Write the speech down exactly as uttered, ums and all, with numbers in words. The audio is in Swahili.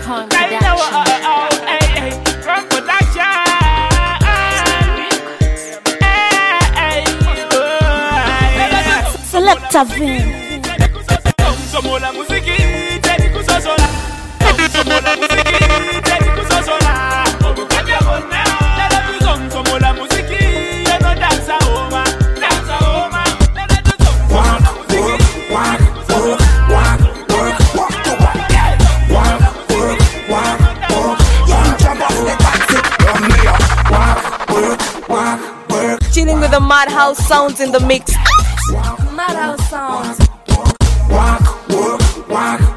Icon Production. Selecta Vin. Somos la música y te digo sola. Somos la música y te digo sola. Como cambiamos la televisión. Somos la música y no danza oma, danza oma. Walk, work, walk, work, walk, work, walk to walk. Walk, work, walk, work. Young jump off the taxi, run me up. Walk, work, walk, work. Chilling with the Madhouse sounds in the mix. Madhouse sounds. Walk, work, walk.